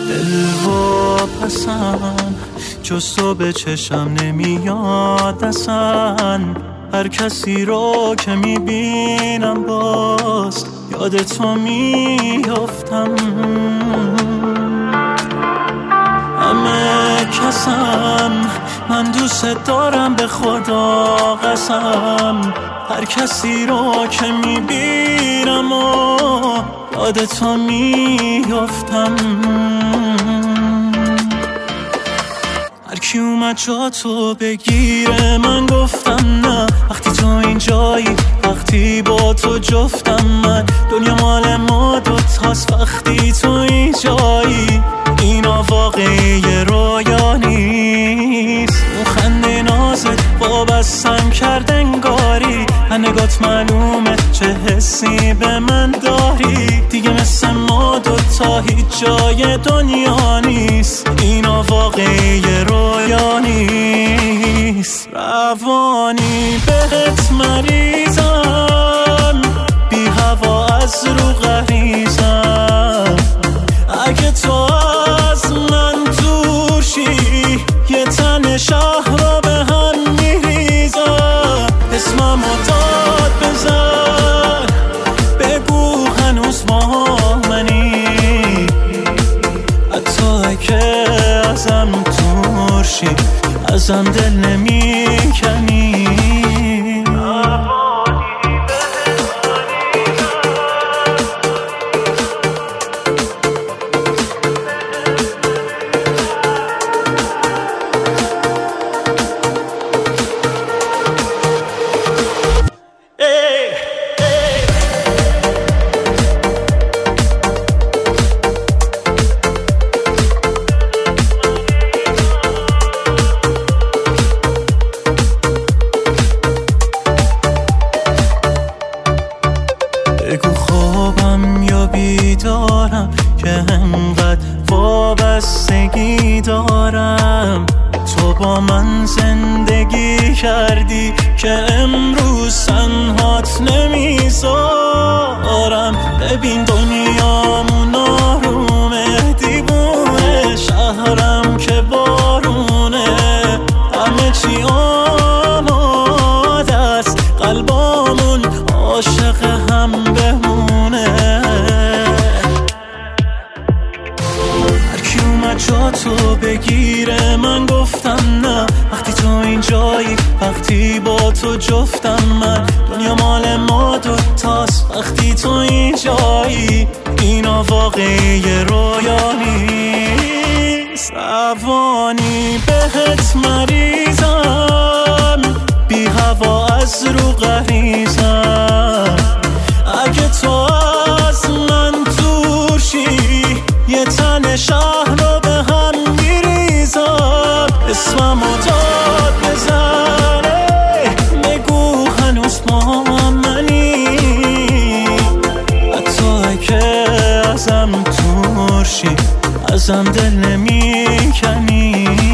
دل و پسم جز تو به چشم نمیاد اصلا. هر کسی رو که میبینم باز یاد تو میافتم. همه کسم من دوست دارم به خدا قسم. هر کسی رو که میبینم و یاد تو میافتم. هر کی اومد جا تو بگیره من گفتم نه. وقتی تو اینجایی وقتی با تو جفتم من. دنیا مال ما دوتاست وقتی تو اینجایی. اینا واقعی رویا نیست. اون خنده نازت وابستم کرد انگاری. نگات معلومه چه حسی به من داری. دیگه مثل ما دوتا هیچ جای دنیا نیست. اینا واقعی رویا نیست. روانی بهت مریضم، بی هوا از رو غریزم. اگه تو از من دور شی یه تن شهر رو به هم میریزم. اسممو داد بزن بگو هنوز با منی. حتی اگه ازم دور شی ازم دل نمیکنی. بگو خوابم یا بیدارم که انقدر وابستگی دارم. تو با من زندگی کردی که امروز تنهات نمیذارم. ببین دنیامون آرومه دیوونه. شهرم که بارونه همه چی آماده است. قلبامون عاشق هم بمونه. هر کی اومد جا تو بگیره من گفتم نه. وقتی تو اینجایی وقتی با تو جفتم من. دنیا مال ما دوتاست وقتی تو اینجایی. اینا واقعی رویا نیست. روانی بهت مریضم، بی هوا از رو غریزم. اگه تو از من دور شی یه تن شهر رو به هم میریزم. اسممو داد بزنه بگو هنوز با منی. حتی اگه ازم دور شی ازم دل نمیکنی.